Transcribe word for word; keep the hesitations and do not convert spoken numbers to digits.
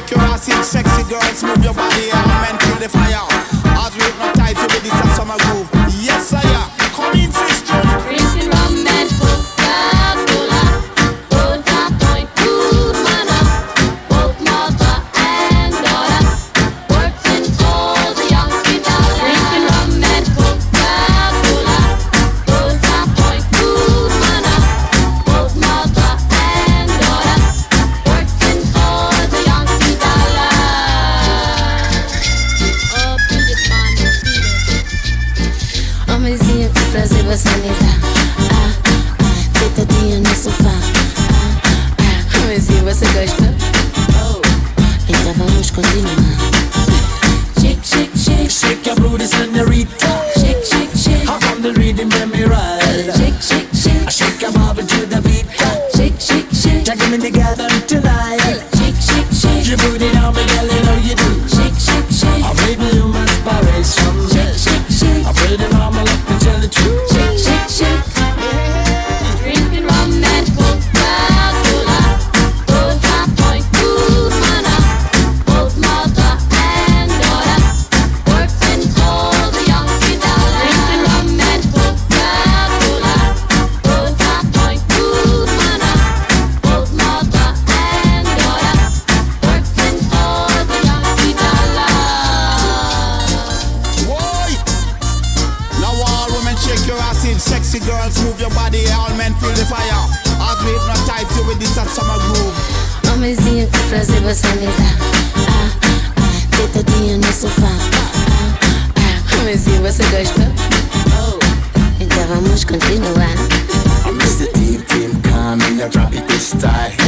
shake your ass in sexy girls, move your body, all men feel the fire. As we hypnotize you with this a summer groove. Yes, I am. Come in, sister. Drinking rum and Coca-Cola, Coca Point, good manna. Both mother and daughter, working for the Yankee dollar. Drinking rum and Coca-Cola, Coca Point, good manna. Both mother and daughter, working for the Yankee dollar. Up in the band, Homenzinho, que prazer você me dá. Ah, ah, deitadinha no sofá. Ah, ah, homenzinho, você gosta? Oh, então vamos continuar. Shake, shake, shake. Shake your booty, senorita. Shake, shake, shake. Hop on the rhythm, let me ride. Shake, shake, shake. I shake your body to the beat. Shake, shake, shake. Taking me together tonight. Shake, shake, shake. You put it on me, girl, you know you do. Shake, shake, shake. Oh, baby, you're my inspiration. Shake, shake, shake. I put it on my lap and tell the truth. Shake, shake, shake. drinking rum and Coca-Cola, Coca Point, good manna. Both mother and daughter, working for the Yankee dollar. Drinking rum and Coca-Cola, Coca Point, good manna. Both mother and daughter, working for the Yankee dollar. Boy! Now all women shake your ass in sexy girls, move your body, all men feel the fire. As we hypnotize you with this a summer groove. Homenzinho, que prazer você me dá. Ah, ah, deitadinha no sofá. Ah, ah, homenzinho, você gosta? Oh, então vamos continuar. I'm Mister Team Team, come in, I drop it this style.